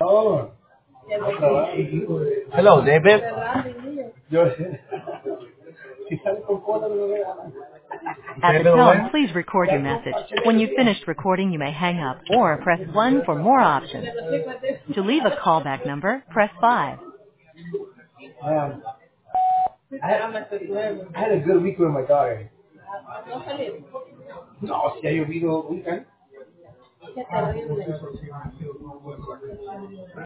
Hello, David. At the tone, please record your message. When you've finished recording, you may hang up or press 1 for more options. To leave a callback number, press 5. Um, I had a good week with my daughter. No, si ha llovido un can.